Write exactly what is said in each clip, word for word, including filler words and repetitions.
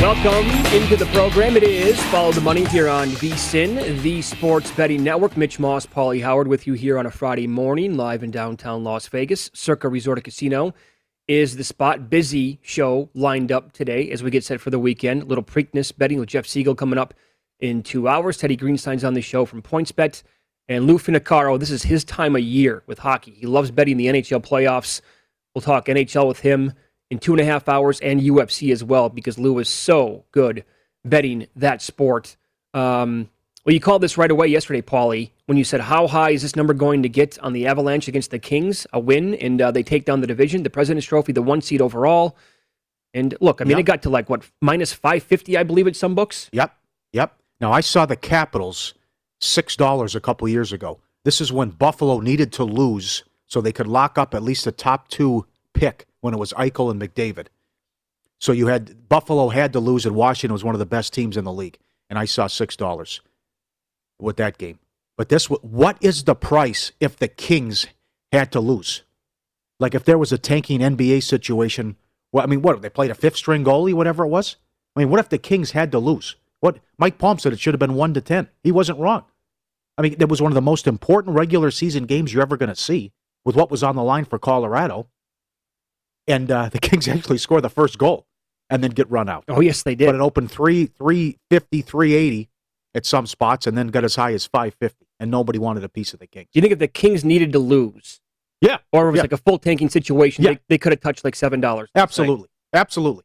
Welcome into the program. It is Follow the Money here on VSiN, the Sports Betting Network. Mitch Moss, Paulie Howard with you here on a Friday morning, live in downtown Las Vegas. Circa Resort and Casino is the spot. Busy show lined up today as we get set for the weekend. A little Preakness betting with Jeff Siegel coming up in two hours. Teddy Greenstein's on the show from PointsBet. And Lou Finocchiaro, this is his time of year with hockey. He loves betting the N H L playoffs. We'll talk N H L with him in two and a half hours and U F C as well because Lou is so good betting that sport. Um, well, you called this right away yesterday, Paulie, when you said, how high is this number going to get on the Avalanche against the Kings? A win, and uh, they take down the division, the President's Trophy, the one seed overall. And look, I mean, yep. it got to like, what, minus five fifty, I believe, at some books? Yep, yep. Now, I saw the Capitals six dollars a couple years ago. This is when Buffalo needed to lose so they could lock up at least a top two pick when it was Eichel and McDavid. So you had Buffalo had to lose, and Washington was one of the best teams in the league. And I saw six dollars with that game. But this, what is the price if the Kings had to lose? Like if there was a tanking N B A situation, well, I mean, what, they played a fifth-string goalie, whatever it was? I mean, what if the Kings had to lose? What Mike Palm said it should have been one to ten. He wasn't wrong. I mean, that was one of the most important regular season games you're ever going to see with what was on the line for Colorado. And uh, the Kings actually score the first goal and then get run out. Oh, yes, they did. But it opened three, three fifty, three eighty at some spots and then got as high as five fifty, and nobody wanted a piece of the Kings. Do you think if the Kings needed to lose, yeah, or it was yeah. like a full tanking situation, yeah. they, they could have touched like seven dollars? Absolutely. Say. Absolutely.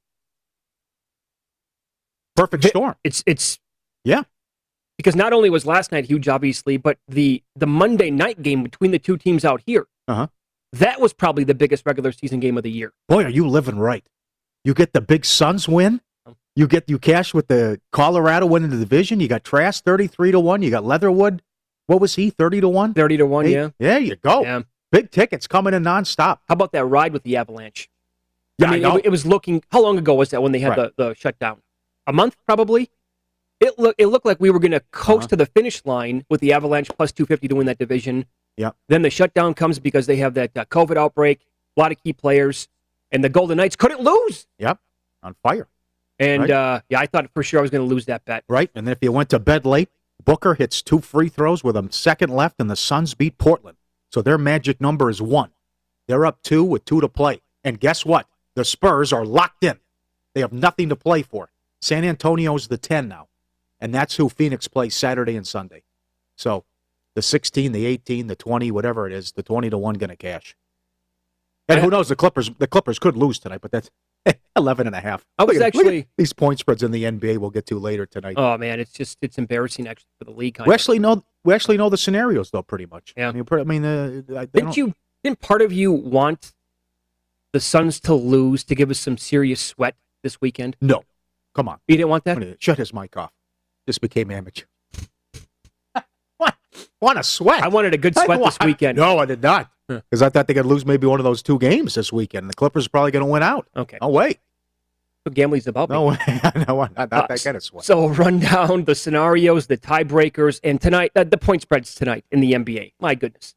Perfect storm. It's, it's, yeah. Because not only was last night huge, obviously, but the, the Monday night game between the two teams out here, uh-huh. that was probably the biggest regular season game of the year. Boy, are you living right. You get the big Suns win. You get you cash with the Colorado winning the division. You got Trask thirty-three to one. You got Leatherwood. What was he? thirty to one? thirty to one, hey, yeah. There you go. Yeah. Big tickets coming in nonstop. How about that ride with the Avalanche? Yeah, I mean, I it, it was looking, how long ago was that when they had right. the, the shutdown? A month, probably? It, look, it looked like we were going to coast uh-huh. to the finish line with the Avalanche plus two fifty to win that division. Yeah. Then the shutdown comes because they have that uh, COVID outbreak, a lot of key players, and the Golden Knights couldn't lose. Yep, on fire. And, right. uh, yeah, I thought for sure I was going to lose that bet. Right, and then if you went to bed late, Booker hits two free throws with a second left, and the Suns beat Portland. So their magic number is one. They're up two with two to play. And guess what? The Spurs are locked in. They have nothing to play for. San Antonio's the ten now. And that's who Phoenix plays Saturday and Sunday. So the sixteen, the eighteen, the twenty, whatever it is, the twenty to one going to cash. And who knows, the Clippers the Clippers could lose tonight, but that's eleven and a half. I was look at, actually look at these point spreads in the N B A we'll get to later tonight. Oh, man, it's just, it's embarrassing actually for the league. Kind we of. actually know we actually know the scenarios, though, pretty much. Yeah. I mean, I mean uh, I didn't you, didn't part of you want the Suns to lose to give us some serious sweat this weekend? No. Come on. You didn't want that? Shut his mic off. Just became amateur. What? Want a sweat? I wanted a good sweat this weekend. No, I did not. Because I thought they could lose maybe one of those two games this weekend. The Clippers are probably going to win out. Okay. No way. What gambling's about. No way. no, not, not uh, that kind of sweat. So run down the scenarios, the tiebreakers, and tonight, uh, the point spreads tonight in the N B A. My goodness.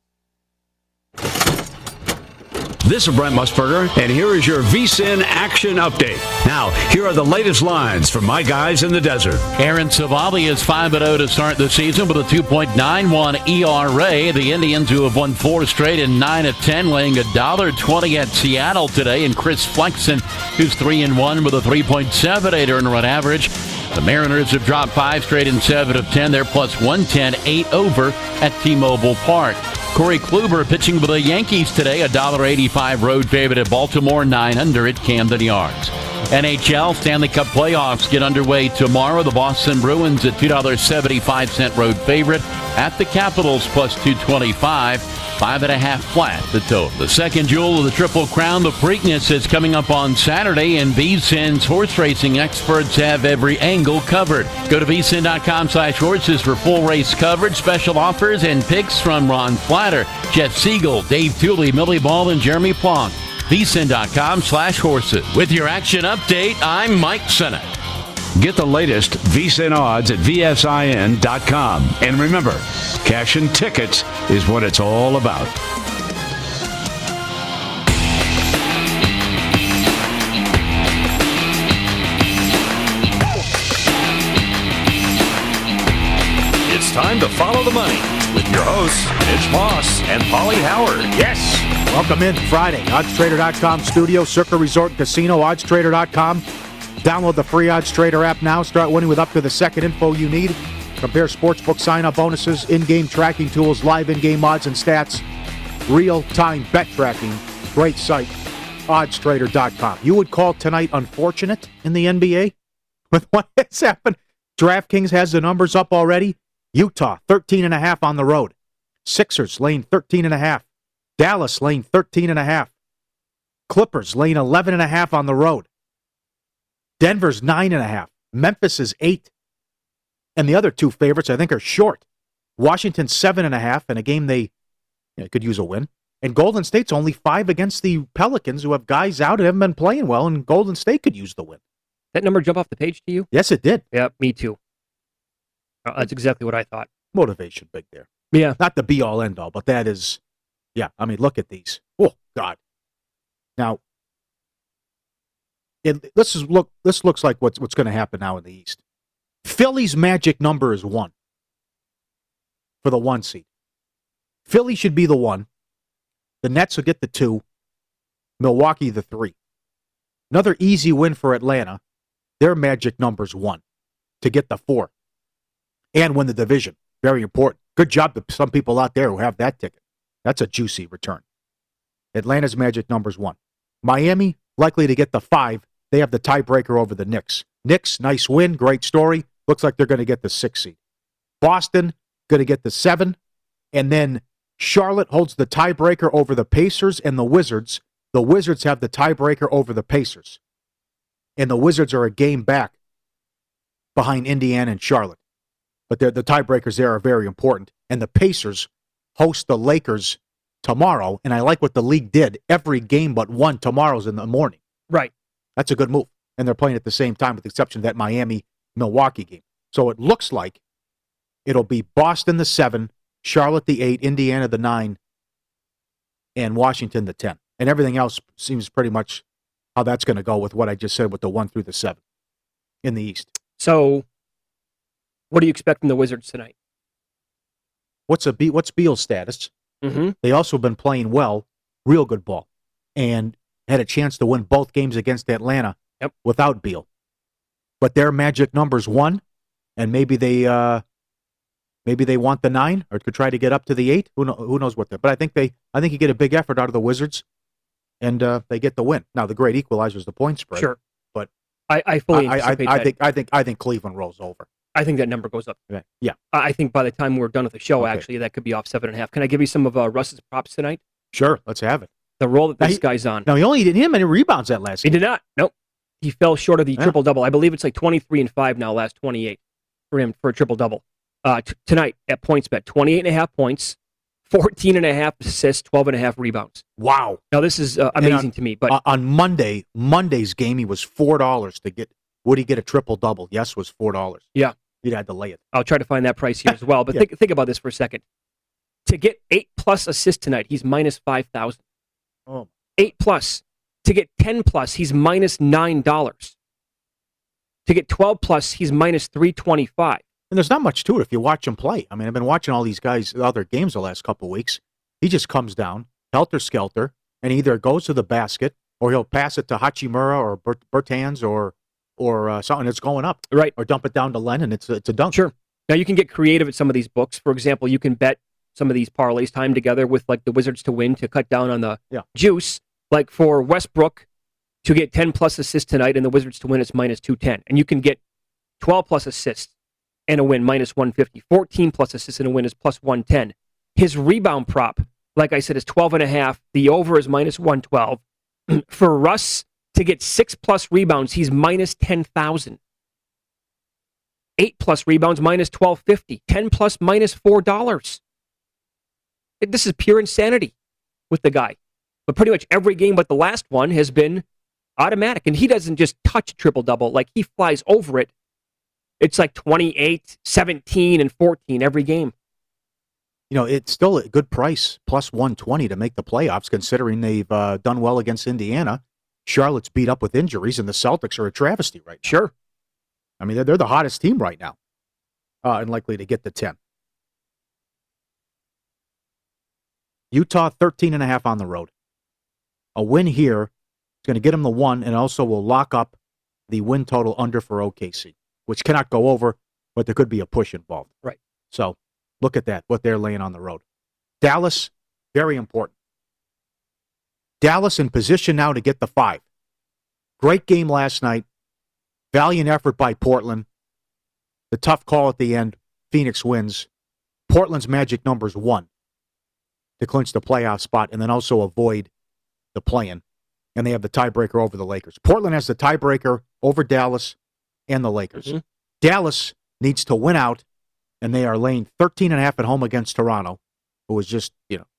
This is Brent Musburger, and here is your VSiN action update. Now, here are the latest lines from my guys in the desert. Aaron Savali is five and oh to start the season with a two point nine one E R A. The Indians, who have won four straight and nine of ten, laying one dollar twenty at Seattle today. And Chris Flexen, who's three and one with a three point seven eight earned run average. The Mariners have dropped five straight and seven of ten. They're plus one ten, eight over at T-Mobile Park. Corey Kluber pitching with the Yankees today, a one dollar eighty-five road favorite at Baltimore, nine under at Camden Yards. N H L Stanley Cup playoffs get underway tomorrow. The Boston Bruins at two dollars and seventy-five cents road favorite at the Capitals plus two twenty-five. Five and a half flat, the total. The second jewel of the Triple Crown, the Preakness, is coming up on Saturday, and VSiN's horse racing experts have every angle covered. Go to vsin.com slash horses for full race coverage, special offers, and picks from Ron Flatter, Jeff Siegel, Dave Tooley, Millie Ball, and Jeremy Plonk. vsin.com slash horses. With your action update, I'm Mike Sennett. Get the latest VSiN odds at V S I N dot com. And remember, cash and tickets is what it's all about. time to follow the money with your hosts, Mitch Moss and Paulie Howard. Yes! Welcome in Friday. odds trader dot com studio, Circa Resort and Casino, odds trader dot com. Download the free OddsTrader app now. Start winning with up to the second info you need. Compare sportsbook sign-up bonuses, in-game tracking tools, live in-game odds and stats, real-time bet tracking. Great site, odds trader dot com. You would call tonight unfortunate in the N B A with what has happened. DraftKings has the numbers up already. Utah, thirteen and a half on the road. Sixers laying thirteen and a half. Dallas laying thirteen and a half. Clippers laying eleven and a half on the road. Denver's nine and a half. Memphis is eight. And the other two favorites, I think, are short. Washington, seven and a half, in a game they you know, could use a win. And Golden State's only five against the Pelicans, who have guys out and haven't been playing well, and Golden State could use the win. That number jump off the page to you? Yes, it did. Yeah, me too. Uh, that's exactly what I thought. Motivation big there. Yeah. Not the be-all, end-all, but that is, yeah, I mean, look at these. Oh, God. Now, it, this is look. This looks like what's what's going to happen now in the East. Philly's magic number is one for the one seed. Philly should be the one. The Nets will get the two. Milwaukee the three. Another easy win for Atlanta. Their magic number's one to get the four and win the division. Very important. Good job to some people out there who have that ticket. That's a juicy return. Atlanta's magic number's one. Miami likely to get the five. They have the tiebreaker over the Knicks. Knicks, nice win, great story. Looks like they're going to get the six seed. Boston, going to get the seven. And then Charlotte holds the tiebreaker over the Pacers and the Wizards. The Wizards have the tiebreaker over the Pacers. And the Wizards are a game back behind Indiana and Charlotte. But the tiebreakers there are very important. And the Pacers host the Lakers tomorrow. And I like what the league did. Every game but one tomorrow's in the morning. Right. That's a good move. And they're playing at the same time with the exception of that Miami-Milwaukee game. So it looks like it'll be Boston the seven, Charlotte the eight, Indiana the nine, and Washington the ten. And everything else seems pretty much how that's going to go with what I just said with the one through the seven in the East. So what do you expect from the Wizards tonight? What's a Be- what's Beal's status? Mm-hmm. They also been playing well, real good ball, and had a chance to win both games against Atlanta yep. without Beal. But their magic number's one, and maybe they uh, maybe they want the nine or could try to get up to the eight. Who know, who knows what they But I think they I think you get a big effort out of the Wizards, and uh, they get the win. Now the great equalizer is the point spread. Sure, but I, I fully I, anticipate I, I, I that. think I think I think Cleveland rolls over. I think that number goes up. Okay. Yeah, I think by the time we're done with the show, Okay. actually, that could be off seven and a half. Can I give you some of uh, Russ's props tonight? sure. Let's have it. The role that Now this he- guy's on. Now he only didn't hit many rebounds that last He game. did not. Nope. He fell short of the Yeah. triple double. I believe it's like twenty-three and five now, last twenty-eight for him for a triple double. Uh, t- tonight at PointsBet, twenty-eight and a half points, fourteen and a half assists, twelve and a half rebounds. Wow. Now this is uh, And amazing on- to me, but Uh, on Monday, Monday's game, he was four dollars to get. Would he get a triple double? Yes, was four dollars. Yeah. He'd had to lay it. I'll try to find that price here as well. But Yeah. think think about this for a second. To get eight plus assists tonight, he's minus five thousand. Oh, Eight plus. To get ten plus, he's minus nine dollars. To get twelve plus, he's minus three twenty five. and there's not much to it if you watch him play. I mean, I've been watching all these guys, other games the last couple of weeks. He just comes down, helter skelter, and either goes to the basket or he'll pass it to Hachimura or Bert- Bertans or or uh, something that's going up, Right. or dump it down to Len, and it's a, it's a dunk. Sure. Now you can get creative at some of these books. For example, you can bet some of these parlays time together with like the Wizards to win to cut down on the Yeah. juice. Like for Westbrook to get ten plus assists tonight and the Wizards to win, it's minus two ten. And you can get twelve plus assists and a win, minus one fifty. fourteen plus assists and a win is plus one ten. His rebound prop, like I said, is twelve and a half. The over is minus one twelve. For Russ to get six plus rebounds, he's minus ten thousand. Eight plus rebounds, minus twelve fifty. Ten plus, minus four dollars. This is pure insanity with the guy. But pretty much every game but the last one has been automatic. And he doesn't just touch a triple-double. Like, he flies over it. It's like twenty-eight, seventeen, and fourteen every game. You know, it's still a good price, plus one twenty to make the playoffs, considering they've uh, done well against Indiana. Charlotte's beat up with injuries, and the Celtics are a travesty right now. Sure. I mean, they're, they're the hottest team right now, uh, and likely to get the ten. Utah thirteen and a half on the road. A win here is going to get them the one, and also will lock up the win total under for O K C, which cannot go over, but there could be a push involved. Right. So look at that, what they're laying on the road. Dallas, very important. Dallas in position now to get the five. Great game last night. Valiant effort by Portland. The tough call at the end. Phoenix wins. Portland's magic number is one to clinch the playoff spot and then also avoid the play-in. And they have the tiebreaker over the Lakers. Portland has the tiebreaker over Dallas and the Lakers. Mm-hmm. Dallas needs to win out, and they are laying thirteen and a half at home against Toronto, who is just, you know,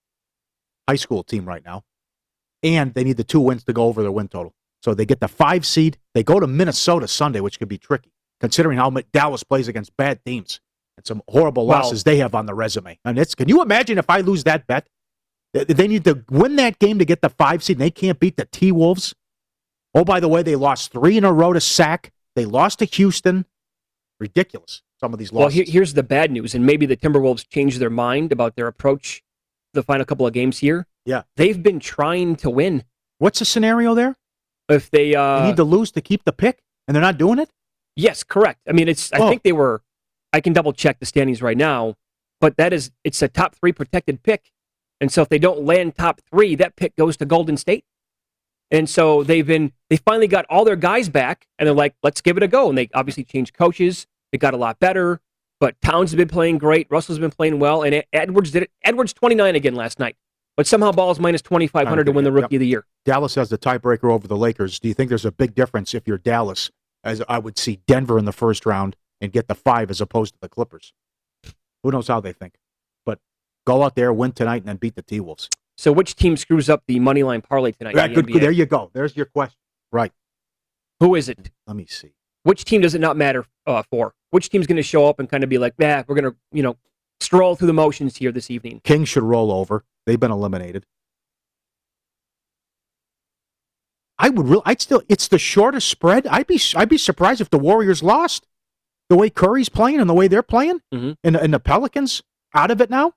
high school team right now. And they need the two wins to go over their win total. So they get the five seed. They go to Minnesota Sunday, which could be tricky, considering how Dallas plays against bad teams and some horrible Well, losses they have on the resume. And it's, can you imagine if I lose that bet? They need to win that game to get the five seed, and they can't beat the T-Wolves. Oh, by the way, they lost three in a row to Sac. They lost to Houston. Ridiculous, some of these losses. Well, here, here's the bad news, and maybe the Timberwolves changed their mind about their approach the final couple of games here. Yeah. They've been trying to win. What's the scenario there? If they, uh, They need to lose to keep the pick, and they're not doing it? Yes, correct. I mean, it's. I Oh. think they were. I can double check the standings right now, but that is. It's a top three protected pick, and so if they don't land top three, that pick goes to Golden State. And so they've been. They finally got all their guys back, and they're like, "Let's give it a go." And they obviously changed coaches. They got a lot better, but Towns has been playing great. Russell's been playing well, and Edwards did it. Edwards twenty-nine again last night, but somehow Ball's minus twenty-five hundred to win the Rookie Yep. of the Year. Dallas has the tiebreaker over the Lakers. Do you think there's a big difference if you're Dallas, as I would see Denver in the first round and get the five as opposed to the Clippers? Who knows how they think? But go out there, win tonight, and then beat the T-Wolves. So which team screws up the money line parlay tonight? in Right, the good, N B A? good. There you go. There's your question. Right. Who is it? Let me see. Which team does it not matter uh, for? Which team's going to show up and kind of be like, "Yeah, we're going to, you know, stroll through the motions here this evening"? Kings should roll over. They've been eliminated. I would really. I'd still. It's the shortest spread. I'd be. I'd be surprised if the Warriors lost. The way Curry's playing and the way they're playing, Mm-hmm. and, and the Pelicans out of it now.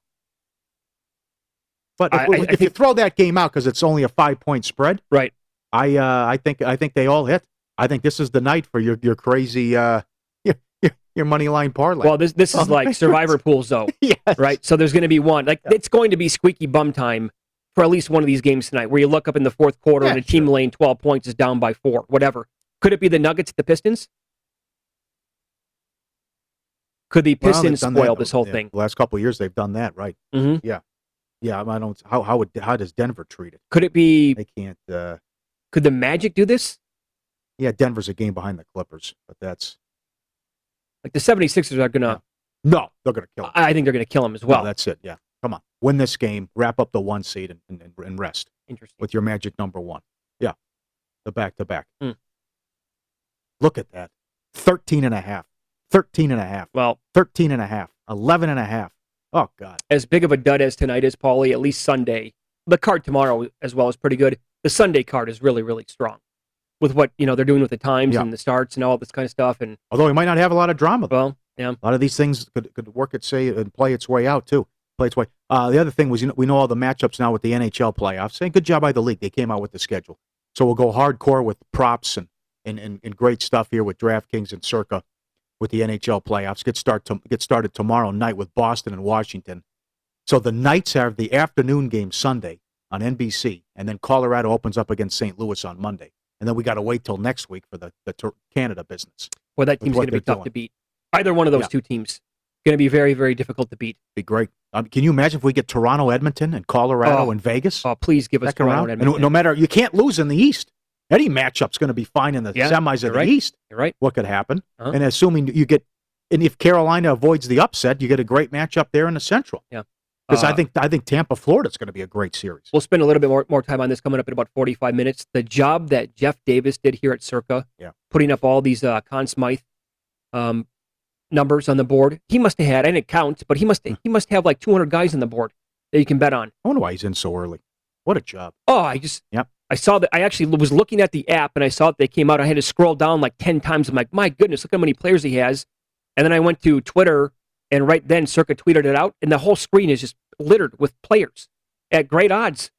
But if, I- I- if I you think- throw that game out because it's only a five point spread, Right. I. Uh, I think. I think they all hit. I think this is the night for your your crazy. Uh, your, your, your money line parlay. Well, this this is Oh, like my Survivor Pools, though, yes. right? So there's going to be one. Like it's going to be squeaky bum time for at least one of these games tonight, where you look up in the fourth quarter Yeah, and a team sure. laying twelve points is down by four, whatever. Could it be the Nuggets, the Pistons? Could the Well, they've Pistons done spoil that. this whole Yeah, thing? The last couple of years, they've done that, right? Mm-hmm. Yeah, I don't. How how would how does Denver treat it? Could it be? They can't. Uh, Could the Magic do this? yeah, Denver's a game behind the Clippers, but that's Like the 76ers are going to. no. They're going to kill them. I think they're going to kill them as Well, well. that's it. Yeah, come on, win this game, wrap up the one seed, and, and, and rest Interesting. with your magic number one. Yeah, the back to back. Hmm. Look at that, thirteen and a half, thirteen and a half, Well, thirteen and a half, eleven and a half. Oh God, as big of a dud as tonight is, Paulie, at least Sunday. The card tomorrow as well is pretty good. The Sunday card is really, really strong with what, you know, they're doing with the times Yeah. and the starts and all this kind of stuff. And, although we might not have a lot of drama. Though. well, yeah. A lot of these things could, could work its say and play its way out too. Play its way. Uh, the other thing was, you know, we know all the matchups now with the N H L playoffs. Saying good job by the league. They came out with the schedule, so we'll go hardcore with props and and, and, and great stuff here with DraftKings and Circa with the N H L playoffs. Get start to, get started tomorrow night with Boston and Washington. So the Knights have the afternoon game Sunday on N B C, and then Colorado opens up against Saint Louis on Monday, and then we got to wait till next week for the the Tur- Canada business. Well, that With team's what going to be they're tough doing. to beat. Either one of those Yeah. two teams going to be very, very difficult to beat. Be great. Um, can you imagine if we get Toronto, Edmonton, and Colorado Oh. and Vegas? Oh, please give us Second Toronto round? and And Edmonton. no matter, you can't lose in the East. Any matchup's going to be fine in the Yeah, semis you're of the right. East. You're right. What could happen? Uh-huh. And assuming you get, and if Carolina avoids the upset, you get a great matchup there in the Central. Yeah. Because I Uh, think I think Tampa, Florida is going to be a great series. We'll spend a little bit more, more time on this coming up in about forty-five minutes. The job that Jeff Davis did here at Circa, Yeah. putting up all these uh, Conn Smythe um, numbers on the board. He must have had, I didn't count, but he must he must have like two hundred guys on the board that you can bet on. I wonder why he's in so early. What a job. Oh, I just, Yep. I saw that. I actually was looking at the app and I saw that they came out. I had to scroll down like ten times. I'm like, my goodness, look how many players he has. And then I went to Twitter, and right then Circa tweeted it out, and the whole screen is just littered with players. at great odds.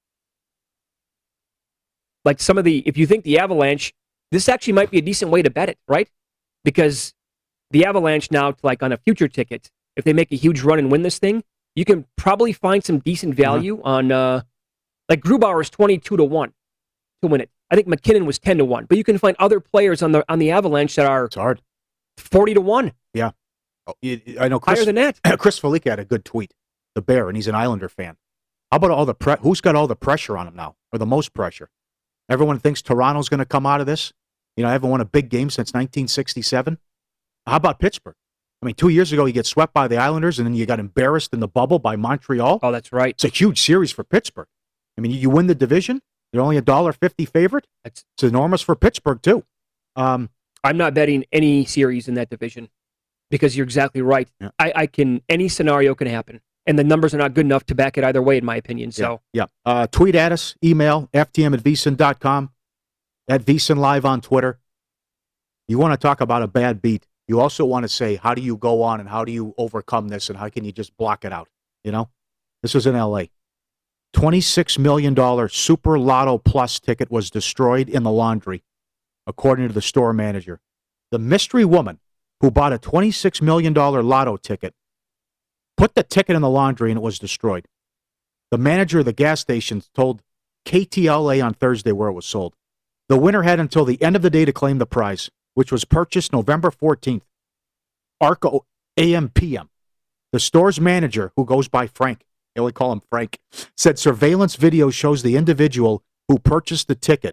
Like some of the, if you think the Avalanche, this actually might be a decent way to bet it, right? Because the Avalanche now, like on a future ticket, if they make a huge run and win this thing, you can probably find some decent value uh-huh. on, uh, like Grubauer is twenty-two to one to win it. I think McKinnon was ten to one, but you can find other players on the on the Avalanche that are it's hard. forty to one. Yeah. Oh, I know Chris, higher than that. Chris Felica had a good tweet, the Bear, and he's an Islander fan. How about all the pre- who's got all the pressure on him now, or the most pressure? Everyone thinks Toronto's going to come out of this. You know, I haven't won a big game since nineteen sixty-seven. How about Pittsburgh? I mean, two years ago, you get swept by the Islanders, and then you got embarrassed in the bubble by Montreal. Oh, that's right. It's a huge series for Pittsburgh. I mean, you win the division. They're only a one dollar fifty favorite. That's, it's enormous for Pittsburgh, too. Um, I'm not betting any series in that division because you're exactly right. Yeah. I, I can, any scenario can happen. And the numbers are not good enough to back it either way, in my opinion. So, yeah. yeah. Uh, tweet at us, email, f t m at v s i n dot com, at VSiN Live on Twitter. You want to talk about a bad beat. You also want to say, how do you go on and how do you overcome this and how can you just block it out? You know, this was in L A. twenty-six million dollars Super Lotto Plus ticket was destroyed in the laundry, according to the store manager. The mystery woman who bought a twenty-six million dollars lotto ticket put the ticket in the laundry and it was destroyed. The manager of the gas station told K T L A on Thursday where it was sold. The winner had until the end of the day to claim the prize, which was purchased November fourteenth. Arco A M P M. The store's manager, who goes by Frank, they only call him Frank, said surveillance video shows the individual who purchased the ticket.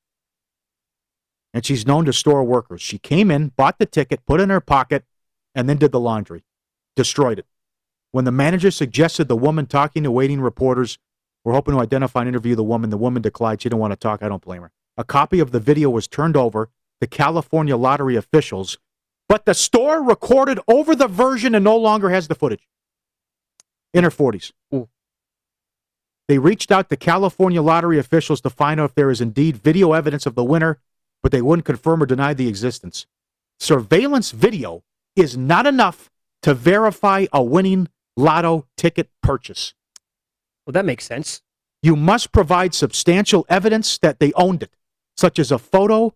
And she's known to store workers. She came in, bought the ticket, put it in her pocket, and then did the laundry. Destroyed it. When the manager suggested the woman talking to waiting reporters, we're hoping to identify and interview the woman, the woman declined. She didn't want to talk. I don't blame her. A copy of the video was turned over to California lottery officials, but the store recorded over the version and no longer has the footage. In her forties. Ooh. They reached out to California lottery officials to find out if there is indeed video evidence of the winner, but they wouldn't confirm or deny the existence. Surveillance video is not enough to verify a winning lotto ticket purchase. Well, that makes sense. You must provide substantial evidence that they owned it, such as a photo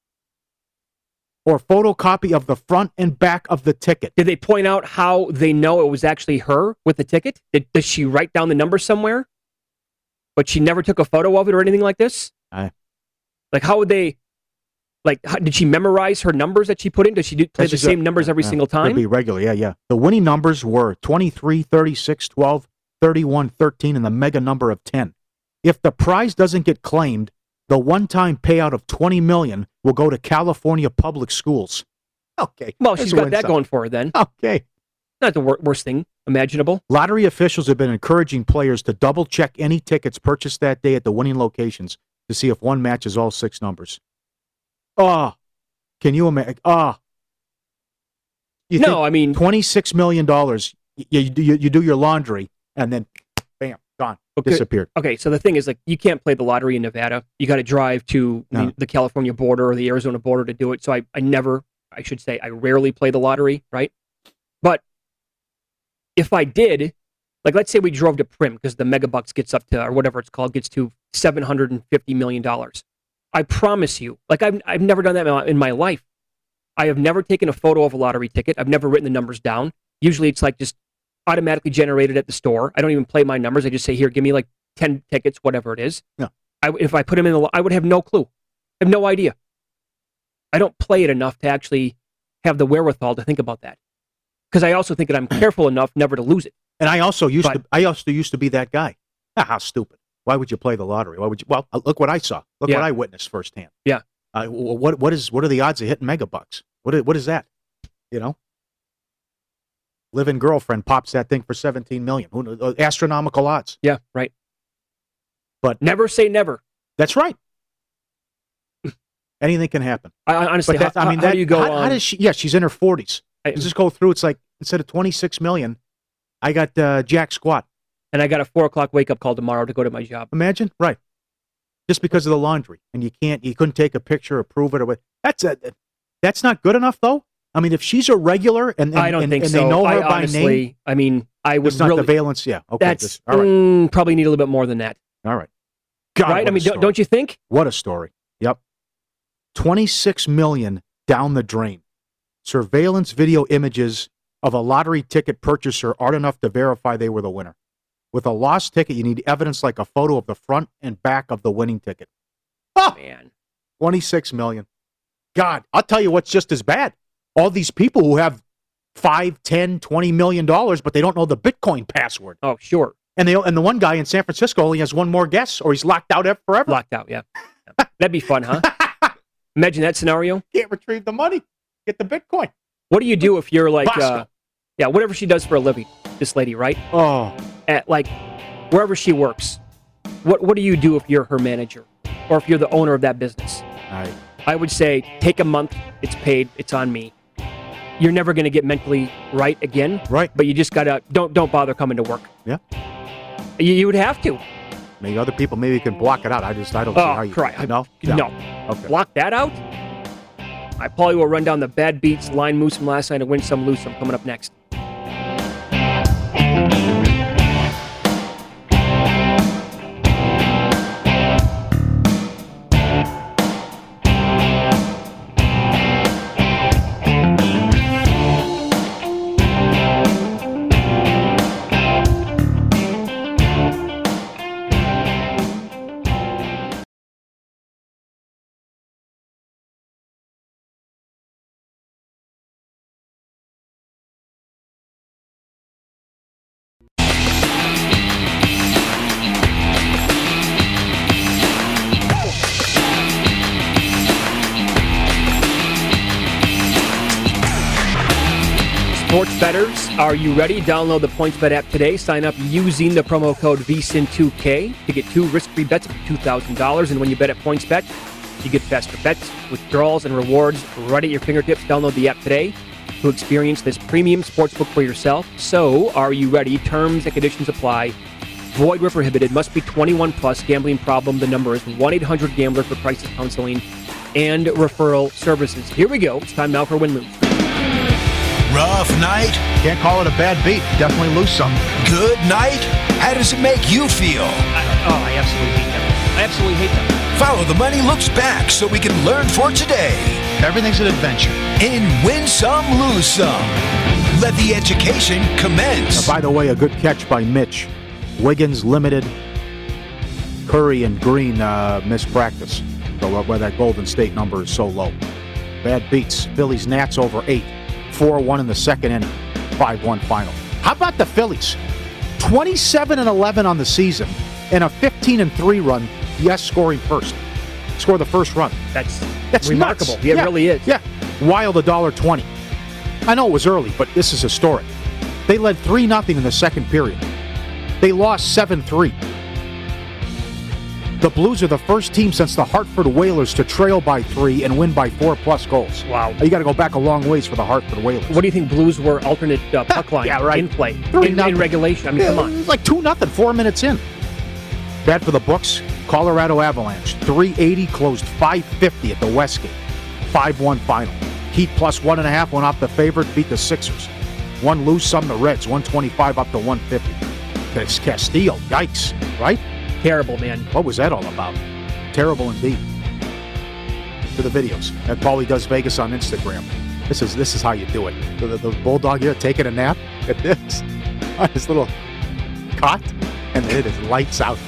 or photocopy of the front and back of the ticket. Did they point out how they know it was actually her with the ticket? Did, does she write down the number somewhere? But she never took a photo of it or anything like this? I, like, how would they... Like, how, did she memorize her numbers that she put in? Does she do, play the same a, numbers every yeah, single time? Could be regular, yeah, yeah. The winning numbers were twenty-three, thirty-six, twelve, thirty-one, thirteen, and the mega number of ten. If the prize doesn't get claimed, the one-time payout of twenty million dollars will go to California public schools. Okay. Well, she's got that going for her then. Okay. Not the wor- worst thing imaginable. Lottery officials have been encouraging players to double-check any tickets purchased that day at the winning locations to see if one matches all six numbers. Oh, can you imagine? Oh. You no, I mean... twenty-six million dollars, you, you, you, you do your laundry, and then, bam, gone. Okay. Disappeared. Okay, so the thing is, like, you can't play the lottery in Nevada. You got to drive to no. the, the California border or the Arizona border to do it. So I, I never, I should say, I rarely play the lottery, right? But if I did, like, let's say we drove to Prim because the Megabucks gets up to, or whatever it's called, gets to seven hundred fifty million dollars. I promise you, like, I've, I've never done that in my, in my life. I have never taken a photo of a lottery ticket. I've never written the numbers down. Usually it's like just automatically generated at the store. I don't even play my numbers. I just say, here, give me like ten tickets, whatever it is. No. I, if I put them in the, I would have no clue. I have no idea. I don't play it enough to actually have the wherewithal to think about that. Because I also think that I'm careful enough never to lose it. And I also used but, to, I also used to be that guy. Ah, how stupid. Why would you play the lottery? Why would you? Well, look what I saw. Look yeah. what I witnessed firsthand. Yeah. Uh, what what is what are the odds of hitting Megabucks? What is, what is that? You know, live-in girlfriend pops that thing for seventeen million. Who knows? Astronomical odds. Yeah, right. But never say never. That's right. Anything can happen. I, I honestly, but how, I mean, how that, do you go? How, on? how does she? Yeah, she's in her forties. I, just go through. It's like instead of twenty-six million, I got uh, jack squat. And I got a four o'clock wake up call tomorrow to go to my job. Imagine, right? Just because of the laundry, and you can't, you couldn't take a picture or prove it or what? That's a, that's not good enough, though. I mean, if she's a regular and, and I don't and, think and so. they know her I by honestly, name, I mean, I would It's not really. the valence. Yeah. Okay. that's this- all right. mm, probably need a little bit more than that, All right. God, right? what I a mean, don't, story. don't you think? What a story. Yep. twenty-six million down the drain. Surveillance video images of a lottery ticket purchaser aren't enough to verify they were the winner. With a lost ticket, you need evidence like a photo of the front and back of the winning ticket. Oh, Man, twenty-six million. God, I'll tell you what's just as bad. All these people who have five, ten, twenty million dollars, but they don't know the Bitcoin password. oh sure, And they and the one guy in San Francisco only has one more guess, or he's locked out ev- forever. locked out. Yeah, that'd be fun, huh? Imagine that scenario. Can't retrieve the money. Get the Bitcoin. What do you do if you're like, uh, Bosco. yeah, whatever she does for a living, this lady, right? Oh, At like wherever she works, what what do you do if you're her manager, or if you're the owner of that business? I, I would say take a month. It's paid. It's on me. You're never going to get mentally right again, right. but you just gotta don't don't bother coming to work. Yeah. You, you would have to. Maybe other people maybe can block it out. I just I don't see how Oh, you. correct. No. No. Okay. Block that out. I probably will run down the bad beats, line moose from last night, and win some, lose some. Coming up next. Sports bettors, are you ready? Download the PointsBet app today. Sign up using the promo code V S I N two K to get two risk-free bets up to two thousand dollars. And when you bet at PointsBet, you get faster bets, withdrawals, and rewards right at your fingertips. Download the app today to experience this premium sportsbook for yourself. So, are you ready? Terms and conditions apply. Void where prohibited. Must be twenty-one plus. Gambling problem. The number is one eight hundred gambler for crisis counseling and referral services. Here we go. It's time now for Win Lose. Rough night? Can't call it a bad beat. Definitely lose some. Good night? How does it make you feel? I, oh, I absolutely hate them. I absolutely hate them. Follow the Money Looks Back so we can learn for today. Everything's an adventure. In Win Some, Lose Some. Let the education commence. Now, by the way, a good catch by Mitch. Wiggins limited. Curry and Green uh, missed practice. So uh, where that Golden State number is so low. Bad beats. Phillies Nats over eight. four one in the second inning. five one final. How about the Phillies? twenty-seven and eleven on the season and a fifteen and three run. Yes, scoring first. Score the first run. That's That's remarkable. nuts. Yeah, it really is. Yeah. Wild one dollar twenty. I know it was early, but this is historic. They led three nothing in the second period. They lost seven three. The Blues are the first team since the Hartford Whalers to trail by three and win by four plus goals. Wow. You got to go back a long ways for the Hartford Whalers. What do you think Blues were alternate uh, puck line Yeah, right. in play? Three In, in nothing. regulation. I mean, Yeah, come It on. was like two nothing, four minutes in. Bad for the books. Colorado Avalanche, three eighty, closed five fifty at the Westgate. five one final. Heat plus one and a half, went off the favorite, beat the Sixers. One lose some, the Reds, one twenty-five up to one fifty. This Castillo, yikes, right? Terrible, man. What was that all about? Terrible indeed. To the videos at Paulie Does Vegas on Instagram. This is this is how you do it. The, the, the bulldog here taking a nap at this on his little cot, and it is lights out.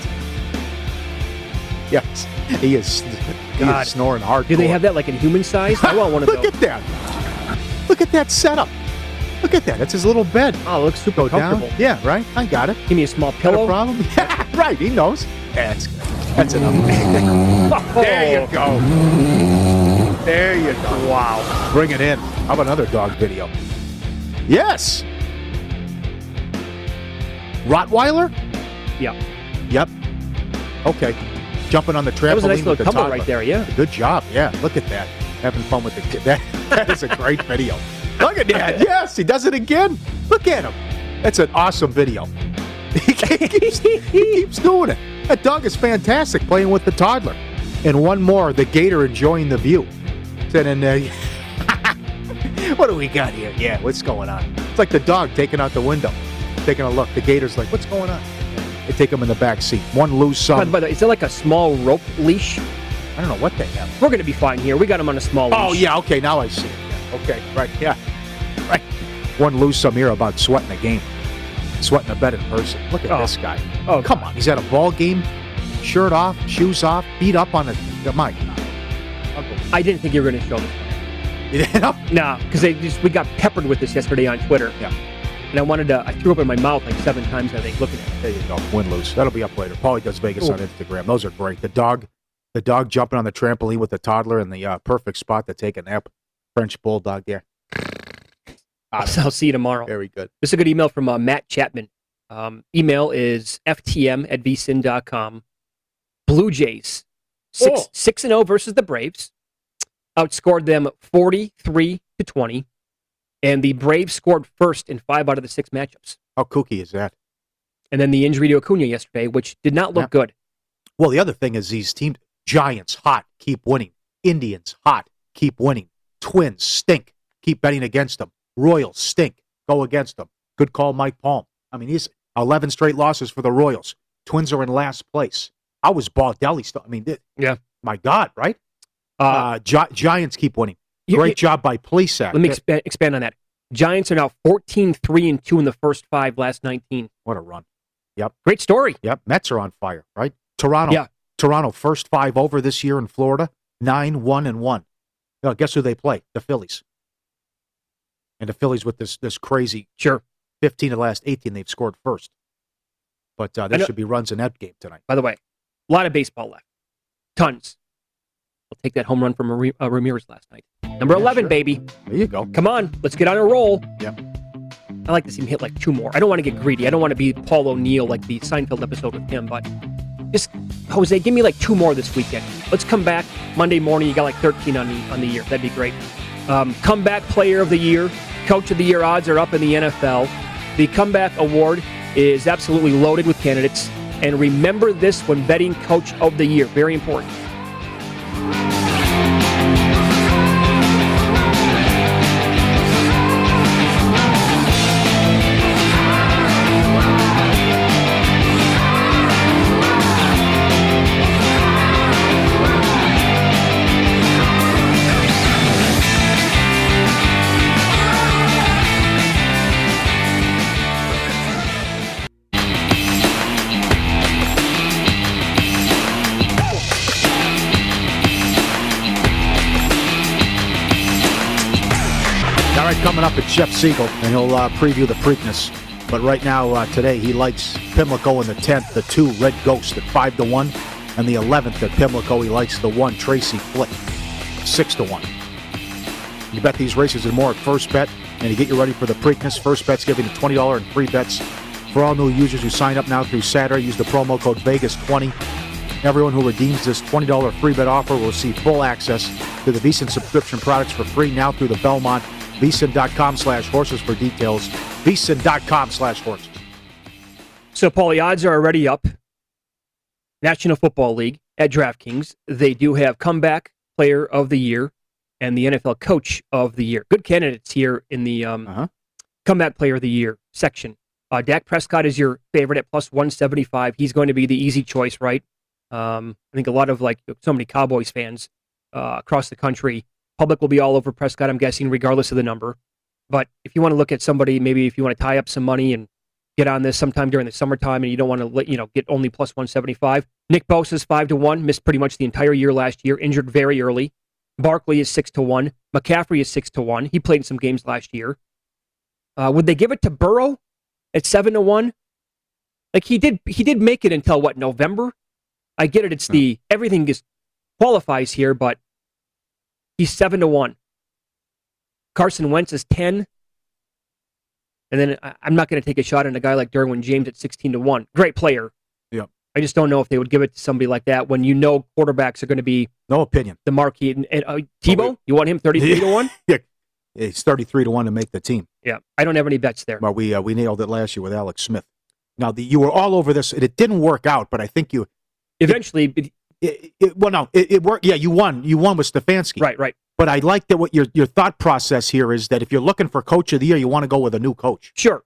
Yes, he is. He God. is snoring hardcore. Do they have that like in human size? I want one of Look those. at that! Look at that setup. Look at that. That's his little bed. Oh, it looks super Go down. comfortable. Yeah, right. I got it. Give me a small Got a pillow. problem? Yeah, right. He knows. Yeah, that's good. That's enough. There you go. There you go. Wow. Bring it in. How about another dog video? Yes. Rottweiler? Yeah. Yep. Okay. Jumping on the trampoline That was a nice with little the couple toddler. right there, yeah. Good job. Yeah, look at that. Having fun with the kid. That, that is a great video. Look at that. Yes, he does it again. Look at him. That's an awesome video. He keeps, he keeps doing it. That dog is fantastic playing with the toddler. And one more, the gator enjoying the view. Said in there, what do we got here? Yeah, what's going on? It's like the dog taking out the window. taking a look. The Gators like, what's going on? They take them in the back seat. One lose some. By, by the way, is it like a small rope leash? I don't know what they have. We're going to be fine here. We got them on a small leash. Oh, yeah, okay, now I see. Yeah, okay, right, yeah. Right. One lose some here about sweating a game. Sweating a bet in person. Look at Oh. this guy. Oh. Come on. He's at a ball game, shirt off, shoes off, beat up on the my God. Unbelievable. I didn't think you were going to show this. You know? No, because they just we got peppered with this yesterday on Twitter. Yeah. And I wanted to, I threw up in my mouth like seven times, I think, looking at it. There you go. Win lose. That'll be up later. Paulie does Vegas Ooh. on Instagram. Those are great. The dog, the dog jumping on the trampoline with the toddler in the uh, perfect spot to take a nap. French bulldog there. I'll, I'll see you tomorrow. Very good. This is a good email from uh, Matt Chapman. Um, email is f t m at v s i n dot com. Blue Jays, six Oh. six and zero versus the Braves, outscored them forty three to twenty, and the Braves scored first in five out of the six matchups. How kooky is that? And then the injury to Acuna yesterday, which did not look Yeah. good. Well, the other thing is these teams, Giants, hot, keep winning. Indians, hot, keep winning. Twins, stink, keep betting against them. Royals, stink, go against them. Good call, Mike Palm. I mean, he's eleven straight losses for the Royals. Twins are in last place. I was Baldelli stuff. I mean, th- Yeah. my God, right? Uh, Uh, Gi- Giants keep winning. you- Great you- job by Plesac. Let me Th- expa- expand on that. Giants are now fourteen three and two in the first five, last nineteen. What a run. Great story. Yep, Mets are on fire, right? Toronto. Yeah. Toronto, first five over this year in Florida, nine, one, and one. Now, guess who they play? The Phillies. And the Phillies with this this crazy Sure. fifteen of the last eighteen, they've scored first. But uh, I there know- should be runs in that game tonight. By the way, a lot of baseball left. Tons. I'll take that home run from Ra- uh, Ramirez last night. Number Yeah, eleven, sure. baby. There you go. Come on, let's get on a roll. Yeah. I like to see him hit like two more. I don't want to get greedy. I don't want to be Paul O'Neill like the Seinfeld episode with him, but just, Jose, give me like two more this weekend. Let's come back Monday morning. You got like thirteen on the on the year. That'd be great. Um, comeback player of the year, coach of the year odds are up in the N F L. The comeback award is absolutely loaded with candidates. And remember this when betting coach of the year. Very important. All right, coming up at Jeff Siegel, and he'll uh, preview the Preakness. But right now, uh, today, he likes Pimlico in the tenth, the two, Red Ghost at five to one, and the eleventh at Pimlico, he likes the one, Tracy Flick, six to one. You bet these races and more at First Bet, and to get you ready for the Preakness, First Bet's giving you twenty dollars in free bets for all new users who sign up now through Saturday. Use the promo code Vegas twenty. Everyone who redeems this twenty dollars free bet offer will receive full access to the VSiN subscription products for free now through the Belmont. VSiN.com slash horses for details. VSiN.com slash horses. So, Paul, the odds are already up. National Football League at DraftKings. They do have comeback player of the year and the N F L coach of the year. Good candidates here in the um, Uh-huh. comeback player of the year section. Uh, Dak Prescott is your favorite at plus one seventy-five. He's going to be the easy choice, right? Um, I think a lot of like so many Cowboys fans uh, across the country. Public will be all over Prescott, I'm guessing, regardless of the number. But if you want to look at somebody, maybe if you want to tie up some money and get on this sometime during the summertime, and you don't want to let you know get only plus one seventy-five. Nick Bosa's five to one, missed pretty much the entire year last year, injured very early. Barkley is six to one. McCaffrey is six to one. He played in some games last year. Uh, would they give it to Burrow at seven to one? Like he did, he did make it until what, November? I get it. It's the everything is qualifies here, but he's seven to one. Carson Wentz is ten. And then I- I'm not going to take a shot on a guy like Derwin James at sixteen to one. Great player. Yeah. I just don't know if they would give it to somebody like that when you know quarterbacks are going to be No opinion. the marquee. And, and, uh, Tebow, you want him thirty-three to one? Yeah. It's thirty-three to one to make the team. Yeah. I don't have any bets there. Well, we uh, we nailed it last year with Alex Smith. Now, the, you were all over this, and it didn't work out, but I think you... Eventually, it- It, it, well, no, it, it worked. Yeah, you won. You won with Stefanski. right, right. But I like that what your, your thought process here is that if you're looking for coach of the year, you want to go with a new coach. Sure.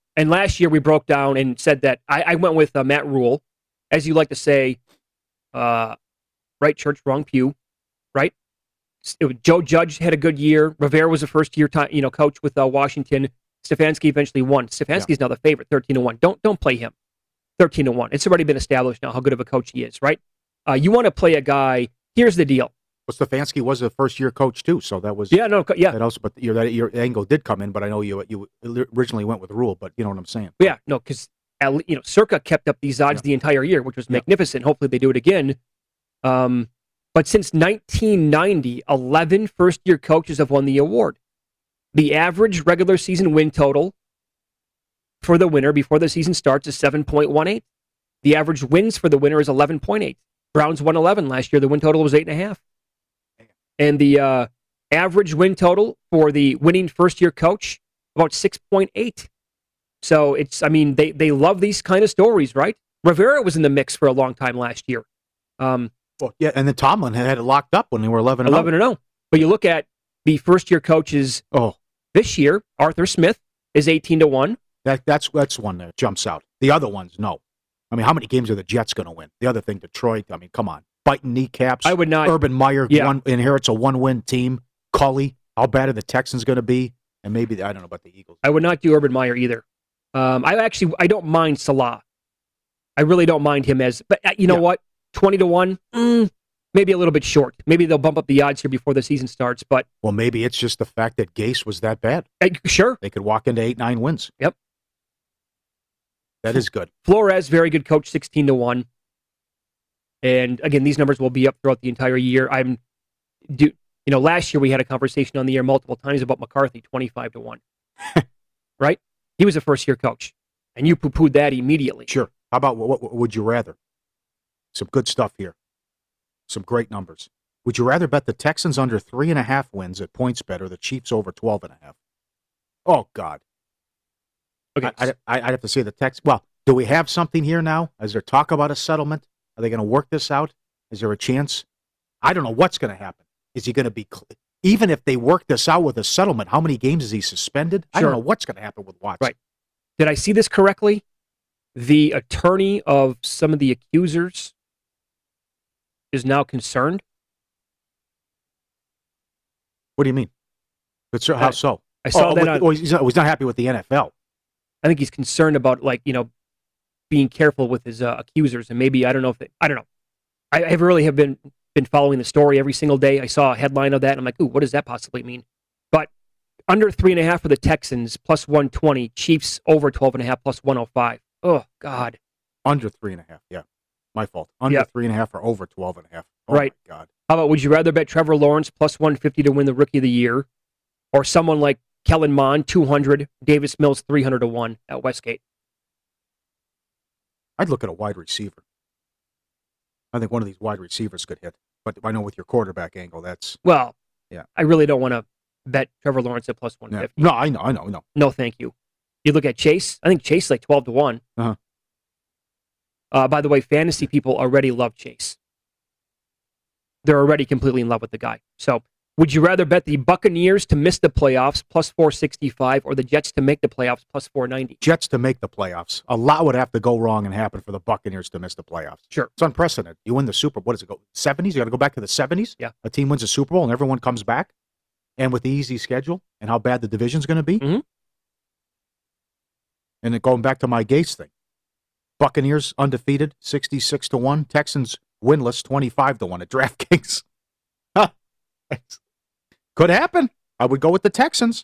And last year we broke down and said that I, I went with uh, Matt Rule, as you like to say, uh, right church, wrong pew, right? It was, Joe Judge had a good year. Rivera was a first-year time, you know, coach with uh, Washington. Stefanski eventually won. Stefanski's yeah. now the favorite, thirteen to one. Don't don't play him, thirteen to one. It's already been established now how good of a coach he is, right? Uh, you want to play a guy. Here's the deal. Well, Stefanski was a first-year coach too, so that was yeah, no, yeah. That also, but your that your angle did come in, but I know you you originally went with Rule, but you know what I'm saying? Yeah, no, because you know Circa kept up these odds yeah. the entire year, which was yeah. magnificent. Hopefully they do it again. Um, but since nineteen ninety, eleven first-year coaches have won the award. The average regular season win total for the winner before the season starts is seven point one eight. The average wins for the winner is eleven point eight. Browns won eleven last year. The win total was eight and a half. And the uh, average win total for the winning first-year coach, about six point eight. So it's, I mean, they, they love these kind of stories, right? Rivera was in the mix for a long time last year. Um, well, yeah, and then Tomlin had it locked up when they were eleven and eleven and oh. But you look at the first-year coaches oh. this year, Arthur Smith is eighteen to one. That, that's, that's one that jumps out. The other ones, no. I mean, how many games are the Jets going to win? The other thing, Detroit, I mean, come on. Biting kneecaps. I would not. Urban Meyer yeah. one, inherits a one-win team. Culley, how bad are the Texans going to be? And maybe, I don't know about the Eagles. I would not do Urban Meyer either. Um, I actually, I don't mind Salah. I really don't mind him as, but uh, you know yeah. what? twenty to one, mm, maybe a little bit short. Maybe they'll bump up the odds here before the season starts, but. Well, maybe it's just the fact that Gase was that bad. Uh, sure. They could walk into eight, nine wins. Yep. That is good. Flores, very good coach, sixteen to one. And again, these numbers will be up throughout the entire year. I'm, do, you know, last year we had a conversation on the air multiple times about McCarthy, twenty-five to one. Right? He was a first-year coach, and you poo-pooed that immediately. Sure. How about what, what would you rather? Some good stuff here. Some great numbers. Would you rather bet the Texans under three and a half wins at PointsBet or the Chiefs over twelve and a half? Oh, God. Okay. I, I, I'd have to say the Tex. Well, do we have something here now? Is there talk about a settlement? Are they going to work this out? Is there a chance? I don't know what's going to happen. Is he going to be, even if they work this out with a settlement, how many games is he suspended? Sure. I don't know what's going to happen with Watson. Right. Did I see this correctly? The attorney of some of the accusers is now concerned? What do you mean? But so, how so? I saw oh, that with, on, oh, he's, not, he's not happy with the N F L. I think he's concerned about, like, you know, being careful with his uh, accusers, and maybe I don't know if they, I don't know. I, I really have been been following the story every single day. I saw a headline of that, and I'm like, ooh, what does that possibly mean? But under three and a half for the Texans, plus one twenty. Chiefs over twelve and a half, plus one oh five. Oh God. Under three and a half. Yeah, my fault. Under yep. three and a half or over twelve and a half. Oh, right. My God. How about, would you rather bet Trevor Lawrence plus one fifty to win the Rookie of the Year, or someone like Kellen Mond two hundred, Davis Mills three hundred to one at Westgate? I'd look at a wide receiver. I think one of these wide receivers could hit. But I know with your quarterback angle, that's... Well, yeah. I really don't want to bet Trevor Lawrence at plus one fifty. Yeah. No, I know, I know, no. No, thank you. You look at Chase. I think Chase is like twelve to one. Uh-huh. Uh, by the way, fantasy people already love Chase. They're already completely in love with the guy. So, would you rather bet the Buccaneers to miss the playoffs, plus four sixty-five, or the Jets to make the playoffs, plus four ninety? Jets to make the playoffs. A lot would have to go wrong and happen for the Buccaneers to miss the playoffs. Sure. It's unprecedented. You win the Super Bowl, what does it go? seventies? You got to go back to the seventies? Yeah. A team wins a Super Bowl and everyone comes back? And with the easy schedule and how bad the division's going to be? Mm-hmm. And then going back to my Gase thing. Buccaneers undefeated, sixty-six to one. Texans winless, twenty-five to one at DraftKings. Could happen. I would go with the Texans.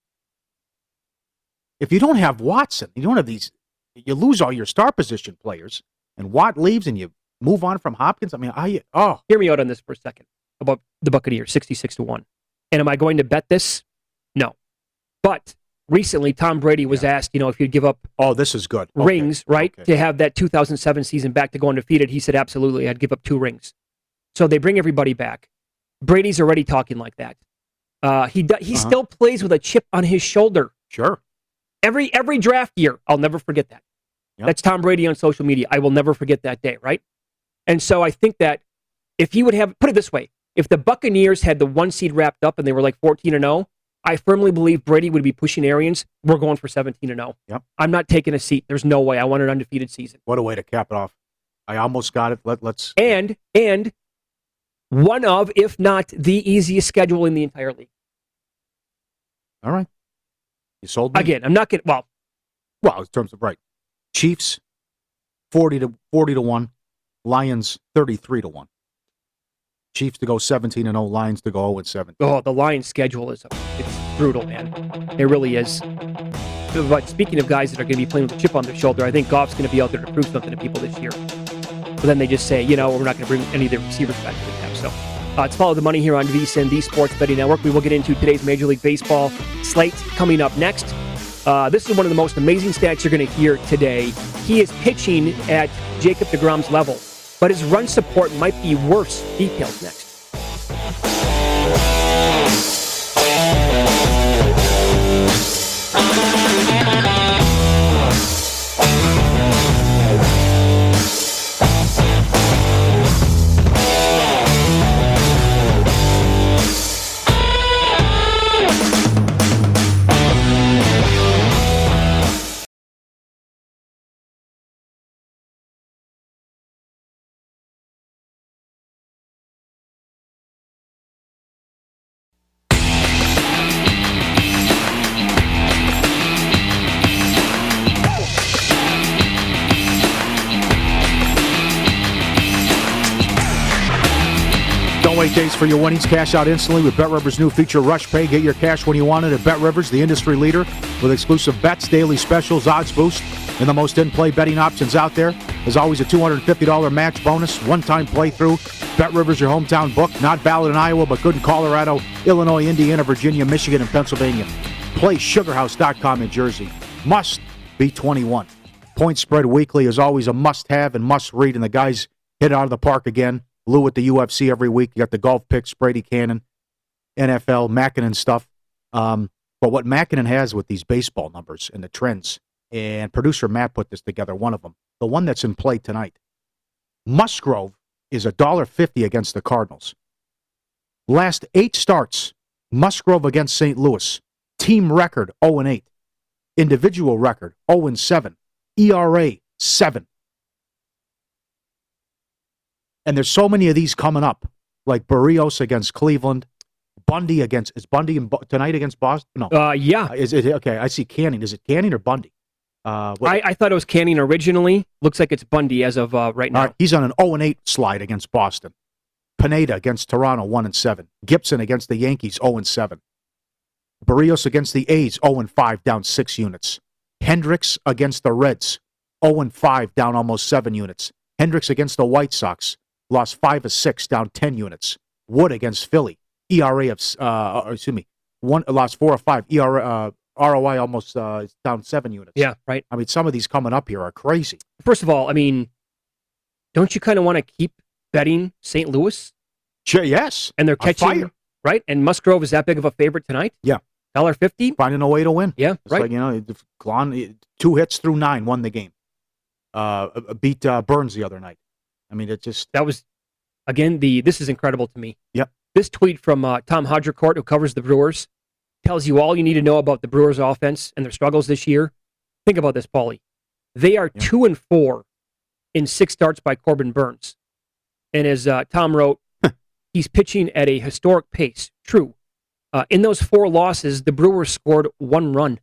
If you don't have Watson, you don't have these, you lose all your star position players, and Watt leaves and you move on from Hopkins. I mean, I, oh. Hear me out on this for a second about the Buccaneers, sixty-six to one. And am I going to bet this? No. But recently, Tom Brady was yeah. asked, you know, if you'd give up oh, this is good. rings, okay. right, okay. to have that two thousand seven season back to go undefeated. He said, absolutely, I'd give up two rings. So they bring everybody back. Brady's already talking like that. Uh, he do, he uh-huh. still plays with a chip on his shoulder. Sure. Every every draft year, I'll never forget that. Yep. That's Tom Brady on social media. I will never forget that day, right? And so I think that if he would have, put it this way, if the Buccaneers had the one seed wrapped up and they were like fourteen and oh, I firmly believe Brady would be pushing Arians. We're going for seventeen and oh. Yep. I'm not taking a seat. There's no way. I want an undefeated season. What a way to cap it off. I almost got it. Let, let's. And, and one of, if not the easiest schedule in the entire league. All right. You sold me? Again, I'm not getting, well. Well, in terms of, right. Chiefs, forty to one. Lions, thirty-three to one. Chiefs to go seventeen and oh. Lions to go oh and seven. Oh, the Lions schedule is, it's brutal, man. It really is. But speaking of guys that are going to be playing with a chip on their shoulder, I think Goff's going to be out there to prove something to people this year. But then they just say, you know, we're not going to bring any of the receivers back to the camp. So uh, it's Follow the Money here on VSiN, the Sports Betting Network. We will get into today's Major League Baseball slate coming up next. Uh, this is one of the most amazing stats you're going to hear today. He is pitching at Jacob deGrom's level, but his run support might be worse. Details next. Wait days for your winnings. Cash out instantly with BetRivers' new feature, Rush Pay. Get your cash when you want it at BetRivers, the industry leader with exclusive bets, daily specials, odds boost, and the most in-play betting options out there. There's always a two hundred fifty dollars match bonus, one-time playthrough. BetRivers, your hometown book. Not valid in Iowa, but good in Colorado, Illinois, Indiana, Virginia, Michigan, and Pennsylvania. Play sugar house dot com in Jersey. Must be twenty-one. Point Spread Weekly is always a must-have and must-read, and the guys hit it out of the park again. Lou at the U F C every week. You got the golf picks, Brady Cannon, N F L, Mackinnon stuff. Um, but what Mackinnon has with these baseball numbers and the trends, and producer Matt put this together, one of them, the one that's in play tonight. Musgrove is one dollar fifty against the Cardinals. Last eight starts, Musgrove against Saint Louis. Team record, oh and eight. Individual record, oh and seven. E R A, seven. And there's so many of these coming up, like Barrios against Cleveland, Bundy against, is Bundy in, tonight against Boston? No. Uh, yeah. Is it, okay, I see Canning. Is it Canning or Bundy? Uh, I, I thought it was Canning originally. Looks like it's Bundy as of uh, right now. Right, he's on an oh and eight slide against Boston. Pineda against Toronto, one and seven. Gibson against the Yankees, oh and seven. Barrios against the A's, oh and five, down six units. Hendricks against the Reds, oh and five, down almost seven units. Hendricks against the White Sox, lost five of six, down ten units. Wood against Philly, E R A of, uh, excuse me, one lost four of five. E R A, uh, R O I almost uh, down seven units. Yeah, right. I mean, some of these coming up here are crazy. First of all, I mean, don't you kind of want to keep betting Saint Louis? Sure, yes. And they're catching, right? And Musgrove is that big of a favorite tonight? Yeah. one dollar fifty? Finding a way to win. Yeah, it's right. Like, you know, Glon, two hits through nine, won the game. Uh, beat uh, Burns the other night. I mean, it just... That was... Again, the this is incredible to me. Yep. This tweet from uh, Tom Hodgercourt, who covers the Brewers, tells you all you need to know about the Brewers' offense and their struggles this year. Think about this, Paulie. They are yep. two and four in six starts by Corbin Burns, and as uh, Tom wrote, he's pitching at a historic pace. True. Uh, in those four losses, the Brewers scored one run.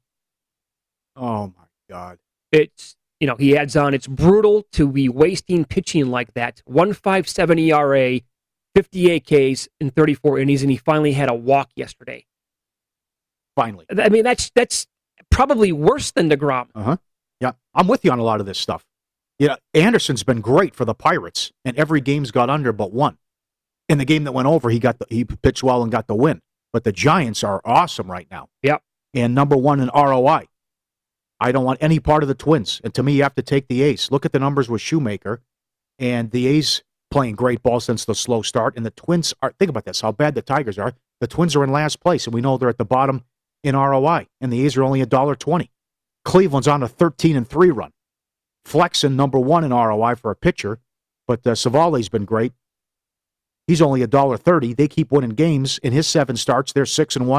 Oh my God! It's. You know, he adds on, it's brutal to be wasting pitching like that. one point five seven E R A, fifty-eight Ks in thirty-four innings, and he finally had a walk yesterday. Finally. I mean, that's that's probably worse than DeGrom. Uh-huh. Yeah, I'm with you on a lot of this stuff. Yeah, Anderson's been great for the Pirates, and every game's got under but one. In the game that went over, he got the, he pitched well and got the win. But the Giants are awesome right now. Yep. And number one in R O I. I don't want any part of the Twins. And to me, you have to take the A's. Look at the numbers with Shoemaker. And the A's playing great ball since the slow start. And the Twins are, think about this, how bad the Tigers are. The Twins are in last place, and we know they're at the bottom in R O I. And the A's are only one dollar twenty. Cleveland's on a thirteen and three run. Flexen, number one in R O I for a pitcher. But uh, Savale's been great. He's only one dollar thirty. They keep winning games. In his seven starts, they're six and one.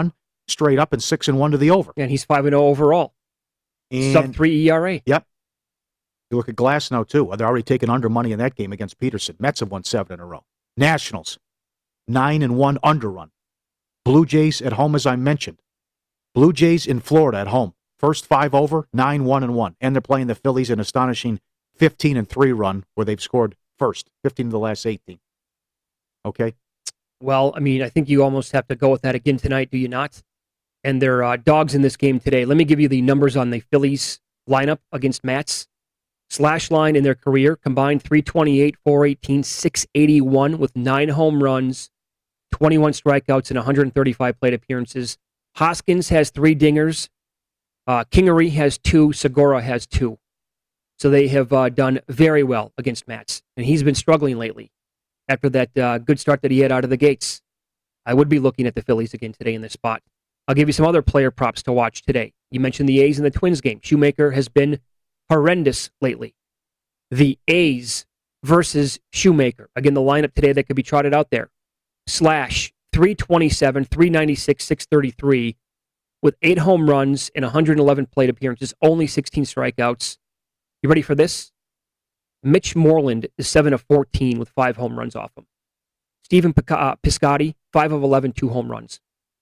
straight up and six and one to the over. And he's five and zero overall. And Sub three E R A. Yep. You look at Glass now too. They're already taking under money in that game against Peterson. Mets have won seven in a row. Nationals, nine and one under run. Blue Jays at home, as I mentioned. Blue Jays in Florida at home. First five over, nine one and one, and they're playing the Phillies an astonishing fifteen and three run where they've scored first, fifteen of the last eighteen. Okay. Well, I mean, I think you almost have to go with that again tonight, do you not? And they're uh, dogs in this game today. Let me give you the numbers on the Phillies lineup against Mats. Slash line in their career, combined three twenty-eight, four eighteen, six eighty-one with nine home runs, twenty-one strikeouts, and one hundred thirty-five plate appearances. Hoskins has three dingers. Uh, Kingery has two. Segura has two. So they have uh, done very well against Mats. And he's been struggling lately after that uh, good start that he had out of the gates. I would be looking at the Phillies again today in this spot. I'll give you some other player props to watch today. You mentioned the A's and the Twins game. Shoemaker has been horrendous lately. The A's versus Shoemaker. Again, the lineup today that could be trotted out there. Slash, three twenty-seven, three ninety-six, six thirty-three, with eight home runs and one hundred eleven plate appearances, only sixteen strikeouts. You ready for this? Mitch Moreland is seven of fourteen with five home runs off him. Stephen Piscotty, five of eleven, two home runs.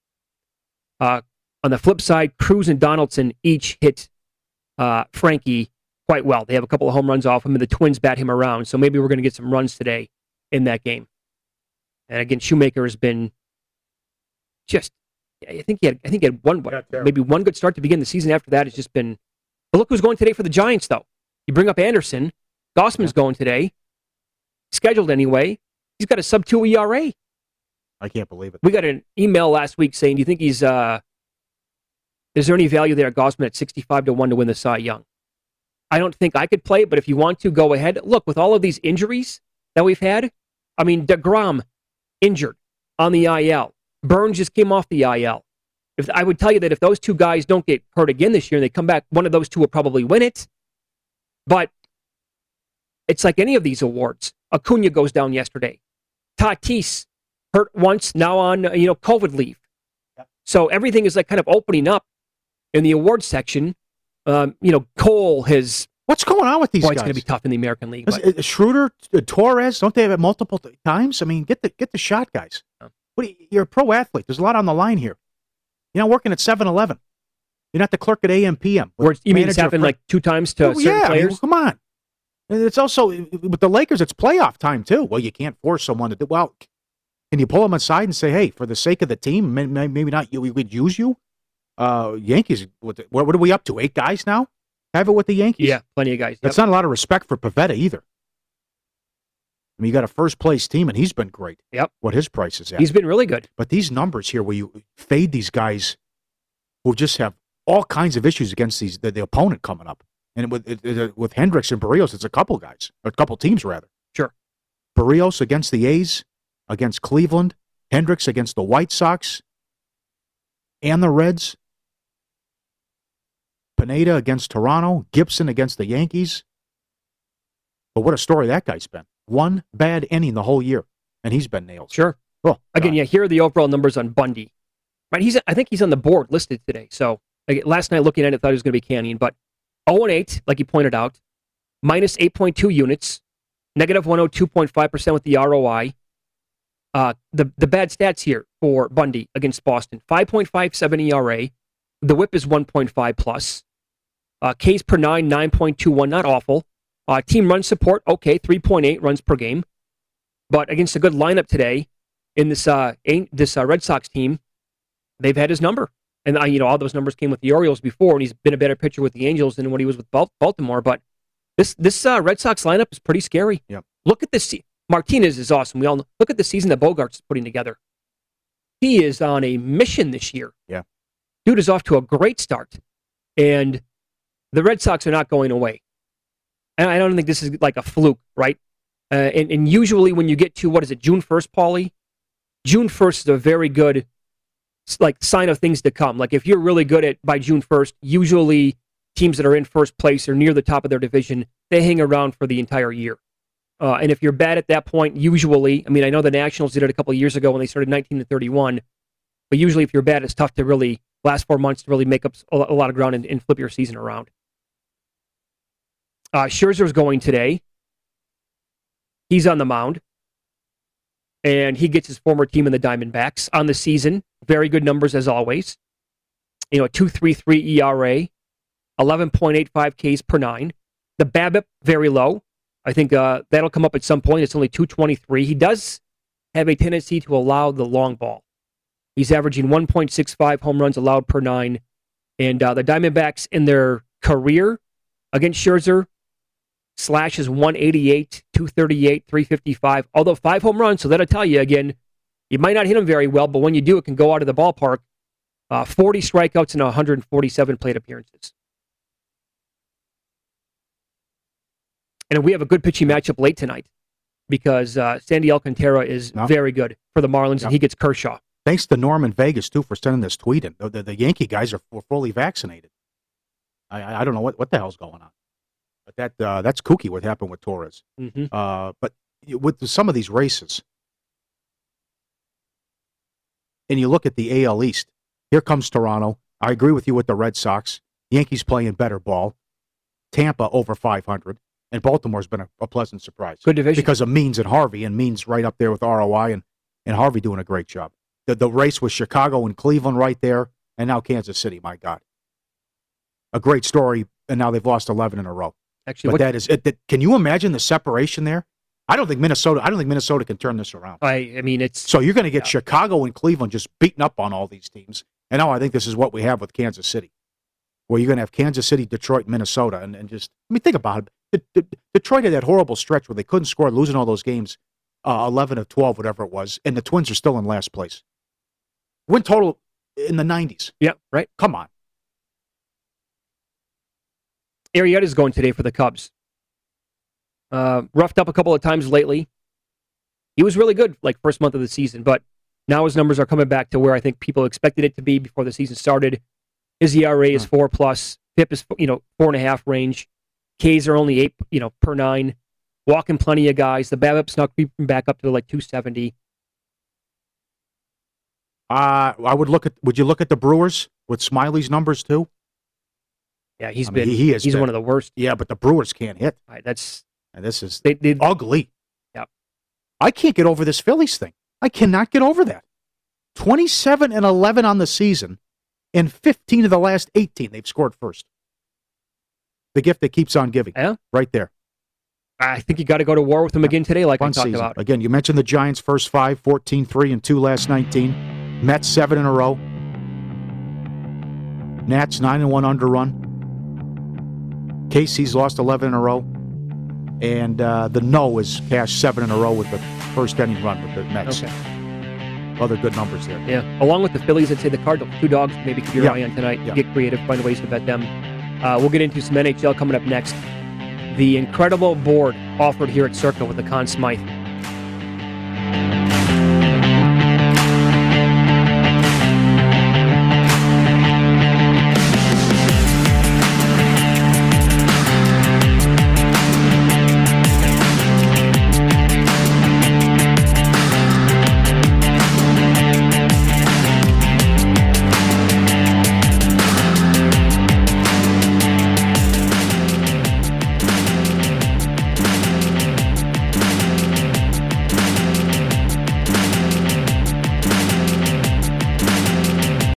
Uh, on the flip side, Cruz and Donaldson each hit uh, Frankie quite well. They have a couple of home runs off him, and the Twins bat him around, so maybe we're going to get some runs today in that game. And again, Shoemaker has been just, I think he had, I think he had one, maybe one good start to begin the season. After that, it's just been, but look who's going today for the Giants, though. You bring up Anderson. Gossman's going today. Scheduled anyway. He's got a sub two E R A. I can't believe it. We got an email last week saying, do you think he's, uh, is there any value there at Gossman at sixty-five to one to win the Cy Young? I don't think I could play, but if you want to, go ahead. Look, with all of these injuries that we've had, I mean, DeGrom injured on the I L. Burns just came off the I L. If I would tell you that if those two guys don't get hurt again this year and they come back, one of those two will probably win it. But it's like any of these awards. Acuna goes down yesterday. Tatis hurt once, now on you know COVID leave. Yep. So everything is like kind of opening up in the awards section. Um, you know, Cole has. What's going on with these boy, guys? It's going to be tough in the American League. Is, is Schroeder, uh, Torres, don't they have it multiple th- times? I mean, get the get the shot, guys. Oh. What you, you're a pro athlete. There's a lot on the line here. You're not working at seven eleven. You're not the clerk at A M P M. Where you mean it's happened like two times to well, certain yeah, players? I mean, well, come on. It's also, with the Lakers, it's playoff time, too. Well, you can't force someone to do, well, can you pull them aside and say, hey, for the sake of the team, maybe not, we would use you? Uh, Yankees, what, what are we up to, eight guys now? Have it with the Yankees? Yeah, plenty of guys. Yep. That's not a lot of respect for Pivetta either. I mean, you got a first-place team, and he's been great. Yep. What his price is at. He's been really good. But these numbers here where you fade these guys who just have all kinds of issues against these the, the opponent coming up. And with it, it, with Hendricks and Barrios, it's a couple guys, or a couple teams rather. Sure. Barrios against the A's, against Cleveland. Hendricks against the White Sox and the Reds. Pineda against Toronto. Gibson against the Yankees. But what a story that guy's been. One bad inning the whole year, and he's been nailed. Sure. Oh, Again, God. yeah, here are the overall numbers on Bundy. Right, he's I think he's on the board listed today. So like, last night looking at it, I thought it was going to be Canyon, but oh and eight, like you pointed out, minus eight point two units, negative one hundred two point five percent with the R O I. Uh, the, the bad stats here for Bundy against Boston, five point five seven E R A. The whip is one point five plus. Uh, Ks per nine, nine point two one, not awful. Uh, team run support, okay, three point eight runs per game. But against a good lineup today in this uh, this uh, Red Sox team, they've had his number. And, uh, you know, all those numbers came with the Orioles before, and he's been a better pitcher with the Angels than when he was with Baltimore. But this this uh, Red Sox lineup is pretty scary. Yep. Look at this. Martinez is awesome. We all know. Look at the season that Bogarts is putting together. He is on a mission this year. Yeah. Dude is off to a great start. And the Red Sox are not going away. And I don't think this is like a fluke, right? Uh, and, and usually when you get to, what is it, June first, Paulie? June first is a very good like sign of things to come. Like if you're really good at by June first, usually teams that are in first place or near the top of their division, they hang around for the entire year. Uh, and if you're bad at that point, usually, I mean, I know the Nationals did it a couple of years ago when they started nineteen to thirty-one. But usually if you're bad, it's tough to really, last four months, to really make up a lot of ground and, and flip your season around. Uh, Scherzer's going today. He's on the mound. And he gets his former team in the Diamondbacks on the season. Very good numbers as always. You know, a two point three three E R A, eleven point eight five Ks per nine. The BABIP, very low. I think uh, that'll come up at some point. It's only two twenty-three. He does have a tendency to allow the long ball. He's averaging one point six five home runs allowed per nine. And uh, the Diamondbacks in their career against Scherzer, slash is one eighty-eight, two thirty-eight, three fifty-five. Although five home runs, so that'll tell you, again, you might not hit them very well, but when you do, it can go out of the ballpark. Uh, forty strikeouts and one hundred forty-seven plate appearances. And we have a good pitching matchup late tonight because uh, Sandy Alcantara is no. very good for the Marlins, no. and he gets Kershaw. Thanks to Norman Vegas, too, for sending this tweet in. The, the, the Yankee guys are were fully vaccinated. I, I don't know what, what the hell's going on. But that uh, that's kooky what happened with Torres. Mm-hmm. Uh, but with some of these races, and you look at the A L East, here comes Toronto. I agree with you with the Red Sox. Yankees playing better ball. Tampa over five hundred. And Baltimore's been a, a pleasant surprise. Good division. Because of Means and Harvey, and Means right up there with R O I, and, and Harvey doing a great job. The, the race with Chicago and Cleveland right there, and now Kansas City, my God. A great story, and now they've lost eleven in a row. Actually, but what, that is it. That, can you imagine the separation there? I don't think Minnesota. I don't think Minnesota can turn this around. I, I mean, it's so you're going to get yeah. Chicago and Cleveland just beating up on all these teams, and now I think this is what we have with Kansas City, where you're going to have Kansas City, Detroit, Minnesota, and, and just I mean, think about it. The, the, Detroit had that horrible stretch where they couldn't score, losing all those games, uh, eleven of twelve, whatever it was, and the Twins are still in last place. Win total in the nineties. Yeah, right. Come on. Arrieta's going today for the Cubs. Uh, roughed up a couple of times lately. He was really good, like first month of the season, but now his numbers are coming back to where I think people expected it to be before the season started. His E R A is four plus. P I P is you know four and a half range. Ks are only eight you know per nine. Walking plenty of guys. The BABIP's not creeping back up to like two seventy. Uh, I would look at. Would you look at the Brewers with Smiley's numbers too? Yeah, he's I been. mean, he is he's been, one of the worst. Yeah, but the Brewers can't hit. Right, that's and this is they, they, ugly. Yeah, I can't get over this Phillies thing. I cannot get over that. Twenty-seven and eleven on the season, and fifteen of the last eighteen they've scored first. The gift that keeps on giving. Yeah, right there. I think you got to go to war with them yeah. again today, like Fun I talked season. about. Again, you mentioned the Giants' first five, fourteen three and two last nineteen. Mets seven in a row. Nats nine and one underrun. K C's lost eleven in a row. And uh, the no is cashed seven in a row with the first inning run with the Mets. Okay. Other good numbers there. Yeah. Along with the Phillies, I'd say the Cardinals, two dogs maybe keep your yeah. eye on tonight. Yeah. Get creative, find ways to bet them. Uh, we'll get into some N H L coming up next. The incredible board offered here at Circa with the Conn Smythe.